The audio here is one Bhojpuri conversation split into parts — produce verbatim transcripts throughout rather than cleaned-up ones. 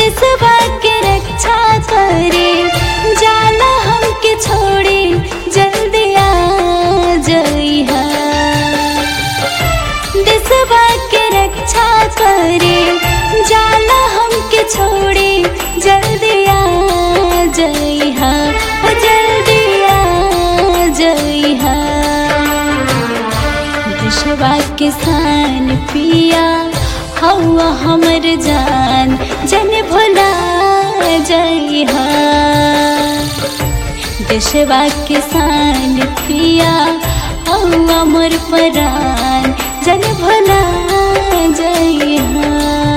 देशवा के रक्षा करे जाला हमके छोड़े जल्दी आ जइहा। देशवा के रक्षा करे जाला हमके छोड़े जल्दी आ जइहा, ओ जल्दी आ जइहा। देशवा के शान पिया हवा हमर जान जन भुला जइहा। देशवा के शान पिया हवा मोर परान जन भुला जइहा।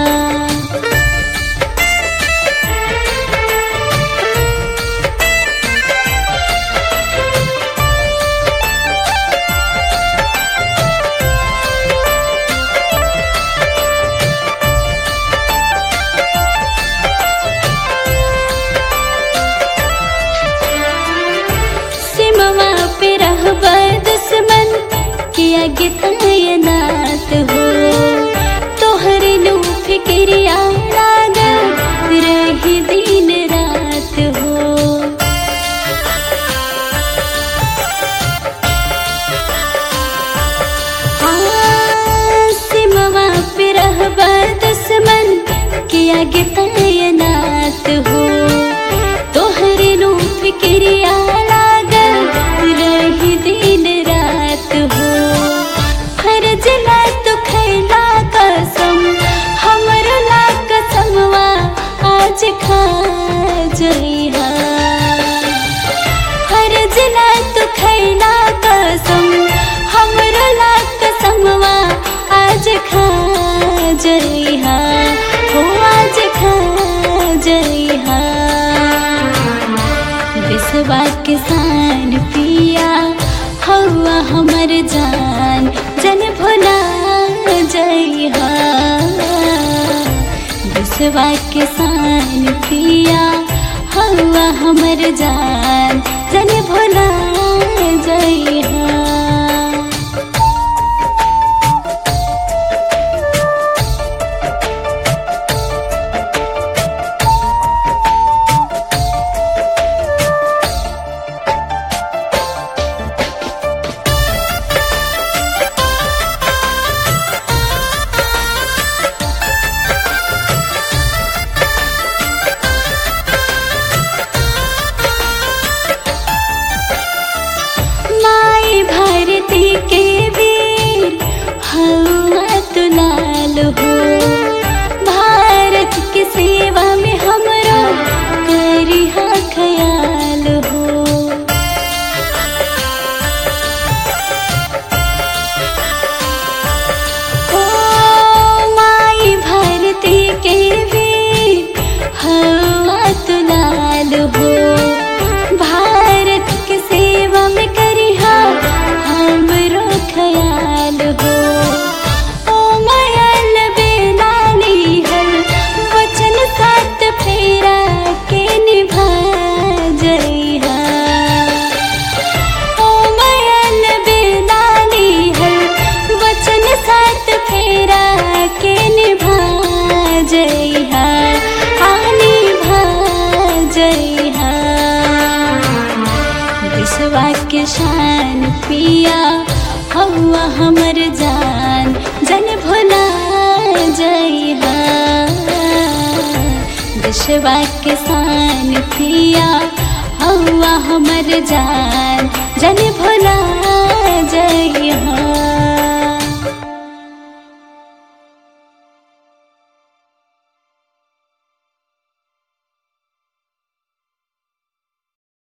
सिमवा पे रहबा दुश्मन किया गितायनात हो, तोहरे नु फिक्रिया लागल रही दिन रात हो। हाँ, सिमवा पे रहबा दुश्मन किया गितायनात हो, तोहरे नु फिक्रिया रही दिन रात हो। फर्ज ला तो खैला कसम हमर ला कसमवा आज खा जइहा। फर्ज ला तो खैला कसम हमर ला कसमवा आज खा जइहा, हो आज खा जइहा। देशवा के शान पिया हवा हमर जान जन भुला जइहा। देशवा के शान पिया हवा हमर जान जन भुला जइहा। भारती के वीर हवा तुलाल हो, भारत की सेवा में हमरा करिहा ख्याल हो। ओ माई भारती के वीर हवा तुलाल हो, भारत की सेवा में करिहा हमरो ख्याल हो। ओ मायल बेलाली हल वचन साथ फेरा के निभा जइहा। ओ मायल बेलाली हल वचन साथ फेरा के निभा जइहा, हाँ निभा जइहा। देशवा के शान पिया हवा हमर जान जन भुला जइहा। देशवा के शान पिया हवा हमर जान जन भुला